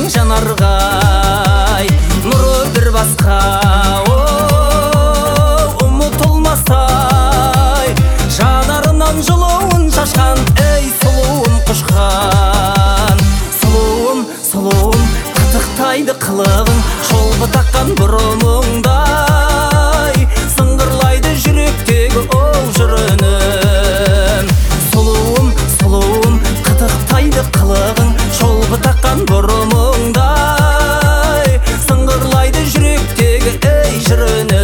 жанарғай, нұры бір басқа, ұмытылмастай. Жанарынан жылуын шашқан, ей сұлуым құшқан. Сұлуым, сұлуым, қытықтайды қылығың, шолпы таққан бұрымыңдай, сыңғырлайды жүректегі ол жырының. Сұлуым, сұлуым, қытықтайды қылығың, шолпы таққан бұрымыңдай, сыңғырлайды жүректегі ей жырының.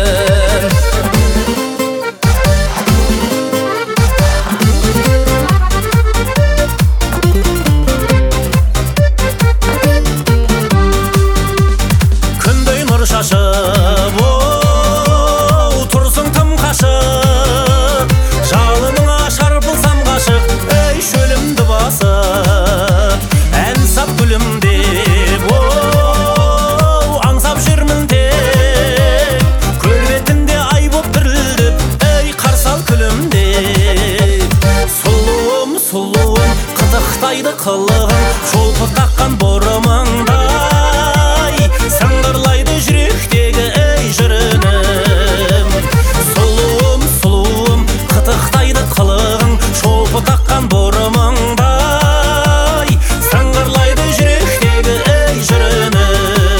Күндей нұр шашып, тұрсың тым қашық, жалыныңа шарпылсам ғашық, ей шөлімді басып, ән сап гүлімдеп, аңсап жүрмін тек, көл бетінде ай боп дірілдеп, ей қарсал күлімдеп. Сұлуым, сұлуым, қытықтайды қылығың, шолпы таққан бұрымыңдай, сыңғырлайды жүректегі ей жырының. Сұлуым, сұлуым, қытықтайды қылығың, шолпы таққан бұрымыңдай, сыңғырлайды жүректегі ей жырының.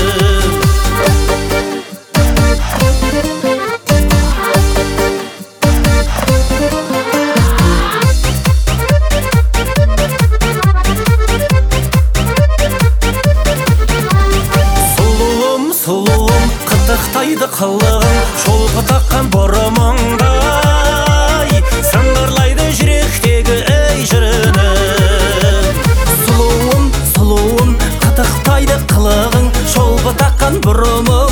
Сұлуым, сұлуым, қытықтайды қылығың, шолпы таққан бұрымыңдай, сыңғырлайды жүректегі ей жырының. Сұлуым, сұлуым, қытықтайды қылығың, шолпы таққан бұрымың